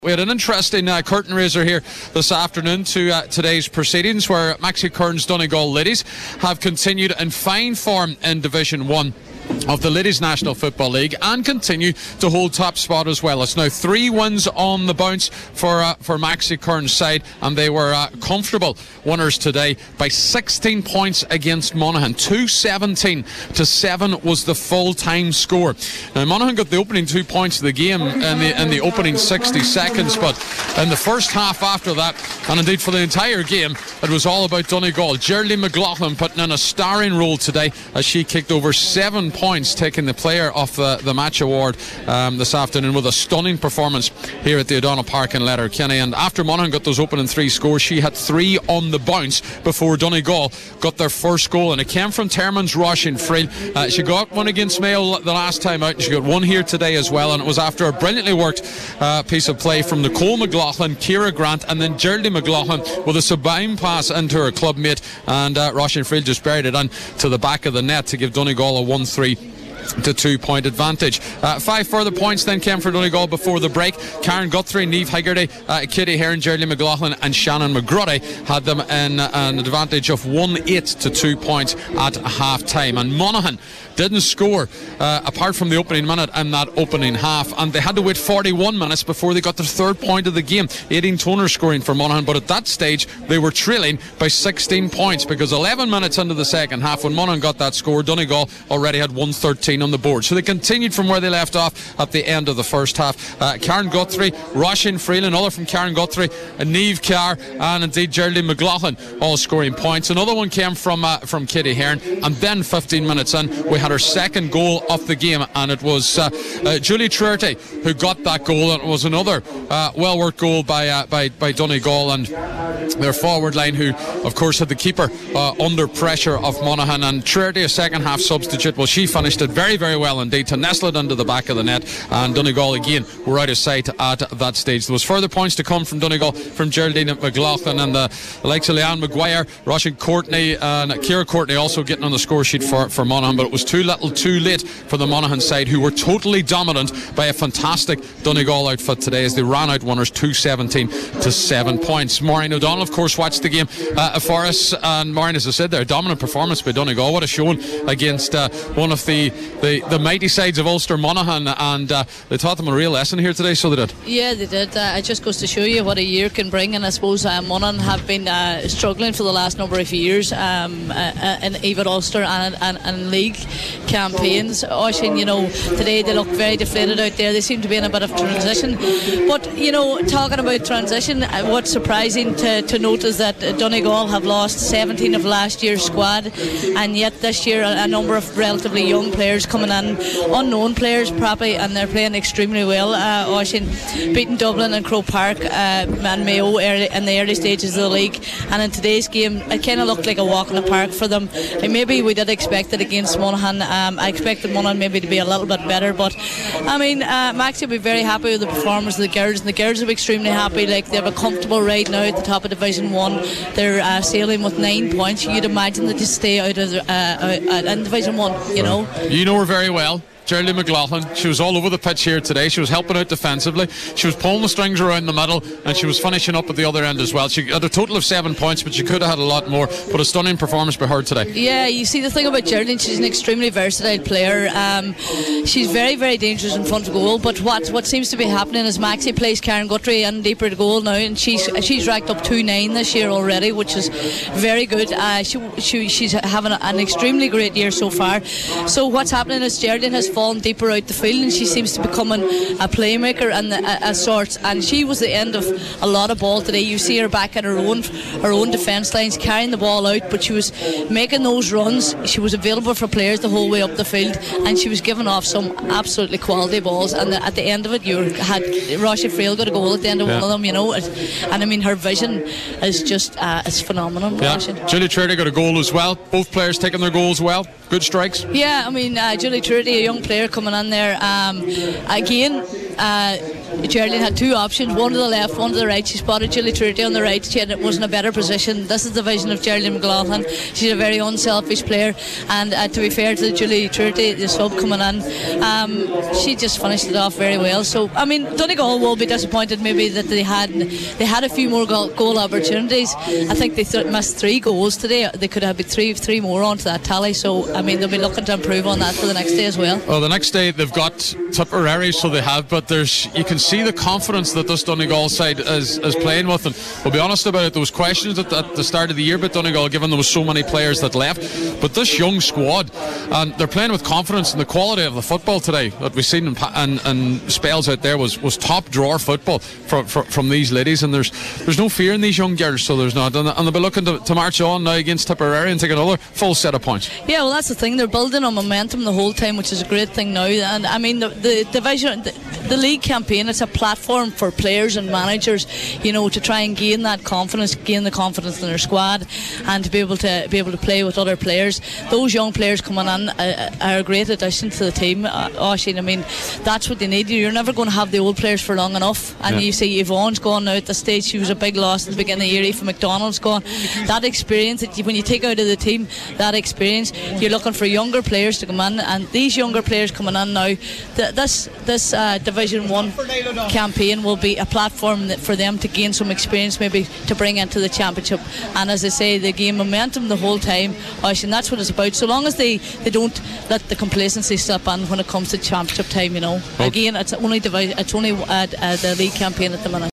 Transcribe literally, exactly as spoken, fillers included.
We had an interesting uh, curtain raiser here this afternoon to uh, today's proceedings, where Maxi Kearns Donegal Ladies have continued in fine form in Division one of the Ladies National Football League and continue to hold top spot as well. It's now three wins on the bounce for uh, for Maxi Kearns' side, and they were uh, comfortable winners today by sixteen points against Monaghan. two seventeen to seven was the full-time score. Now Monaghan got the opening two points of the game in the, in the opening sixty seconds, but in the first half after that, and indeed for the entire game, it was all about Donegal. Geraldine McLaughlin putting in a starring role today as she kicked over seven points, taking the player of the, the match award um, this afternoon with a stunning performance here at the O'Donnell Park in Letterkenny. And after Monaghan got those opening three scores, she had three on the bounce before Donegal got their first goal, and it came from Termon's Roisin Friel. Uh, she got one against Mayo the last time out, and she got one here today as well, and it was after a brilliantly worked uh, piece of play from Nicole McLaughlin, Ciara Grant, and then Geraldine McLaughlin with a sublime pass into her club mate, and uh, Roisin Friel just buried it in to the back of the net to give Donegal a one three to two point advantage. Uh, five further points then came for Donegal before the break. Karen Guthrie, Niamh Hegarty, uh, Kitty Heron, Geraldine McLaughlin and Shannon McGruddy had them in uh, an advantage of one eight to two points at half time. And Monaghan didn't score uh, apart from the opening minute in that opening half, and they had to wait forty-one minutes before they got their third point of the game. Aideen Toner scoring for Monaghan, but at that stage they were trailing by sixteen points, because eleven minutes into the second half, when Monaghan got that score, Donegal already had one thirteen on the board. So they continued from where they left off at the end of the first half. uh, Karen Guthrie, Roisin Friel, another from Karen Guthrie, and Niamh Carr, and indeed Geraldine McLaughlin all scoring points. Another one came from uh, from Kitty Heron, and then fifteen minutes in we had her second goal of the game, and it was uh, uh, Julie Traorty who got that goal, and it was another uh, well worked goal by, uh, by by Donegal and their forward line, who of course had the keeper uh, under pressure of Monaghan. And Traorty, a second half substitute, well, she finished it very very well indeed to nestle it under the back of the net, and Donegal again were out of sight at that stage. There was further points to come from Donegal from Geraldine McLaughlin and the likes of Leanne Maguire, Roisin Courtney and Ciara Courtney also getting on the score sheet for, for Monaghan, but it was too little too late for the Monaghan side, who were totally dominant by a fantastic Donegal outfit today as they ran out winners two seventeen to seven points. Maureen O'Donnell of course watched the game uh, for us, and Maureen, as I said there, a dominant performance by Donegal. What a showing against uh, one of the, the, the mighty sides of Ulster, Monaghan, and uh, they taught them a real lesson here today, so they did. Yeah, they did. Uh, it just goes to show you what a year can bring, and I suppose uh, Monaghan have been uh, struggling for the last number of years um, uh, in even Ulster and, and, and league campaigns. Oisin, you know, today they look very deflated out there. They seem to be in a bit of transition, but you know, talking about transition, uh, what's surprising to, to note is that Donegal have lost seventeen of last year's squad, and yet this year a, a number of relatively young players coming in, unknown players probably, and they're playing extremely well. uh, Oisin beating Dublin and Croke Park uh, and Mayo early, in the early stages of the league, and in today's game it kind of looked like a walk in the park for them. And maybe we did expect it against Monaghan. um, I expected Monaghan maybe to be a little bit better, but I mean uh, Maxi will be very happy with the performance of the girls, and the girls will be extremely happy. Like, they have a comfortable ride now at the top of Division one. They're uh, sailing with nine points. You'd imagine that they stay out of uh, out, in Division one, you know. You know her very well, Geraldine McLaughlin. She was all over the pitch here today. She was helping out defensively. She was pulling the strings around the middle, and she was finishing up at the other end as well. She had a total of seven points, but she could have had a lot more. But a stunning performance by her today. Yeah, you see, the thing about Geraldine, she's an extremely versatile player. Um, she's very, very dangerous in front of goal. But what what seems to be happening is Maxi plays Karen Guthrie in deeper to goal now, and she's she's racked up two nine this year already, which is very good. Uh, she, she she's having a, an extremely great year so far. So what's happening is Geraldine has fallen deeper out the field, and she seems to be becoming a playmaker and a, a sort. And she was the end of a lot of ball today. You see her back at her own her own defence lines, carrying the ball out, but she was making those runs. She was available for players the whole way up the field, and she was giving off some absolutely quality balls. And the, at the end of it, you had Roisin Friel got a goal at the end of yeah. one of them, you know. And I mean, her vision is just uh, it's phenomenal. Yeah. Julie Traorty got a goal as well. Both players taking their goals well. Good strikes. Yeah, I mean, uh, Julie Traorty, a young player coming in there. Um, again, uh, Geraldine had two options, one to the left, one to the right. She spotted Julie Truity on the right. She had, was in a better position. This is the vision of Geraldine McLaughlin. She's a very unselfish player, and uh, to be fair to Julie Truity, the sub coming in, um, she just finished it off very well. So I mean, Donegal will be disappointed maybe that they had they had a few more goal, goal opportunities. I think they th- missed three goals today. They could have been three three more onto that tally. So I mean, they'll be looking to improve on that for the next day as well. Well, the next day they've got Tipperary, so they have, but there's you can see the confidence that this Donegal side is, is playing with, and we'll be honest about it, there was questions at, at the start of the year about Donegal, given there was so many players that left, but this young squad, and they're playing with confidence, and the quality of the football today that we've seen in, in, in spells out there was, was top drawer football from, from, from these ladies, and there's there's no fear in these young girls, so there's not, and, and they'll be looking to, to march on now against Tipperary and take another full set of points. Yeah, well, that's the thing, they're building on momentum the whole time, which is a great thing now. And I mean, the, the division, the, the league campaign, it's a platform for players and managers, you know, to try and gain that confidence, gain the confidence in their squad, and to be able to be able to play with other players. Those young players coming in uh, are a great addition to the team. Uh, Oisín, I mean, that's what they need. You're never going to have the old players for long enough. And yeah. You see Yvonne's gone now at the stage. She was a big loss at the beginning of the year. Aoife McDonald's gone. That experience, that you, when you take out of the team that experience, you're looking for younger players to come in, and these younger players coming in now, th- this this uh, Division One campaign will be a platform that for them to gain some experience, maybe to bring into the championship. And as I say, they gain momentum the whole time, and that's what it's about. So long as they, they don't let the complacency slip in when it comes to championship time, you know. Okay. Again, it's only divi- it's only uh, uh, the league campaign at the minute.